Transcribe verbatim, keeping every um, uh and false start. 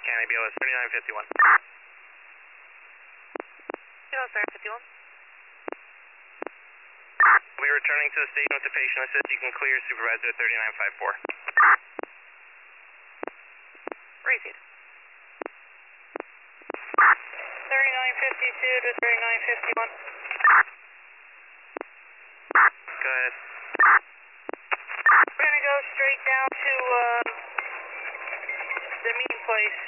County, B L S thirty-nine fifty-one. B L S thirty-nine fifty-one. We'll be returning to the station with the patient assist. You can clear supervisor at thirty-nine fifty-four. Proceed. thirty-nine fifty-two to thirty-nine fifty-one. Go ahead. We're going to go straight down to uh, the meeting place.